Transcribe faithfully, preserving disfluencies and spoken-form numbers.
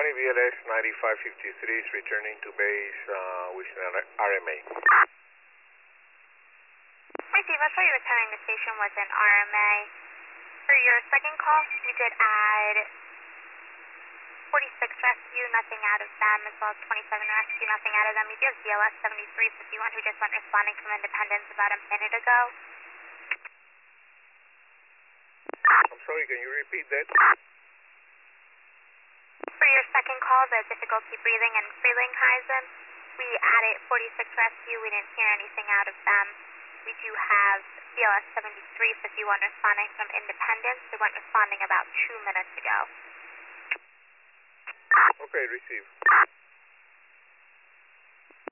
twenty V L S ninety-five fifty-three is returning to base uh, with an R M A. Hi Steve, I saw you returning to station with an R M A. For your second call, we did add forty-six rescue, nothing out of them, as well as twenty-seven rescue, nothing out of them. You do have D L S seventy-three fifty-one who just went responding from Independence about a minute ago. I'm sorry, can you repeat that? For your second call, the difficulty breathing and Frelinghuysen, we added forty-six rescue. We didn't hear anything out of them. We do have D L S seventy-three fifty-one responding from Independence. They went responding about two minutes ago. Okay, receive.